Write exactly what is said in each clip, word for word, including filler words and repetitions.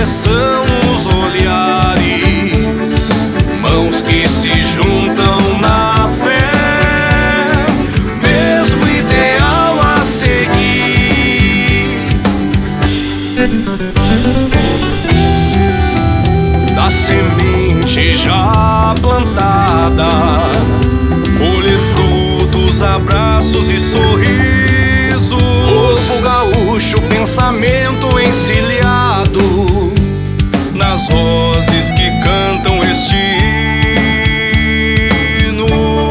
direção os olhares, mãos que se juntam na fé, mesmo ideal a seguir. Da semente já plantada, colher frutos, abraços e sorrisos. Povo gaúcho, pensamento encilhado nas vozes que cantam este hino.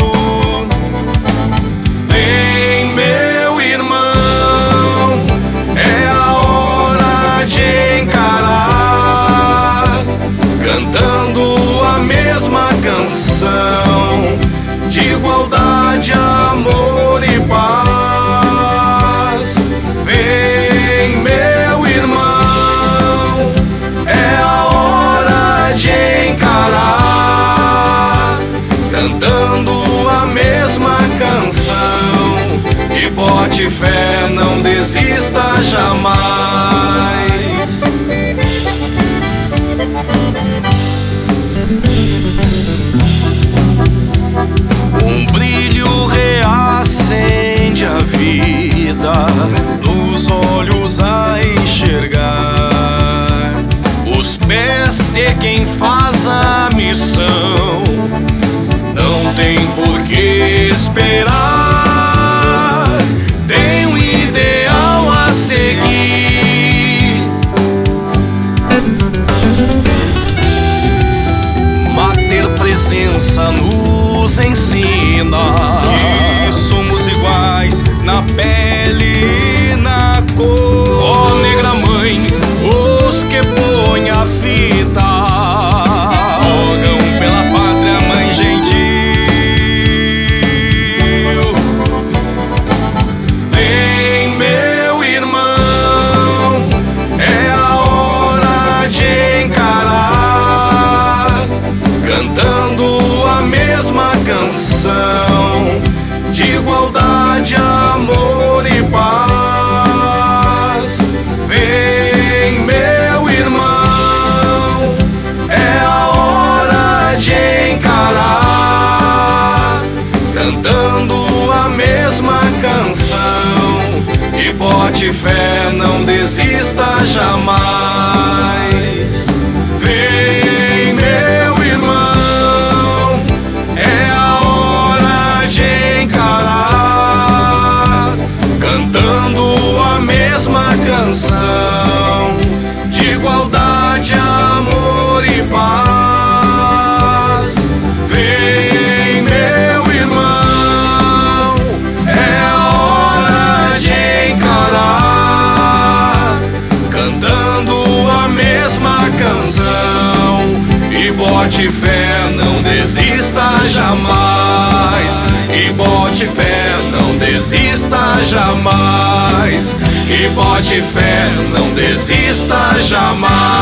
Vem, meu irmão, é a hora de encarar, cantando a mesma canção de igualdade, amor e paz. Vem, meu irmão, é a hora de encarar, cantando a mesma canção. E bote fé, não desista jamais. Um brilho reacende a vida nos olhos a enxergar, os pés de quem faz a missão não tem por que esperar. Tem um ideal a seguir. Mater presença nos ensina que somos iguais na pele e na cor. Ó negra mãe, os que põem a fita rogam pela pátria, mãe gentil. Vem, meu irmão, é a hora de encarar, cantando a mesma canção de igualdade, amor e paz. Vem, meu irmão, é a hora de encarar, cantando a mesma canção. E bote fé, não desista jamais. Vem, meu irmão, é a hora de encarar, cantando a mesma canção de igualdade, amor e paz. Vem, meu irmão, é a hora de encarar, cantando a mesma canção. E bote fé, não desista jamais. E bote fé, não desista jamais. E bote fé, não desista jamais.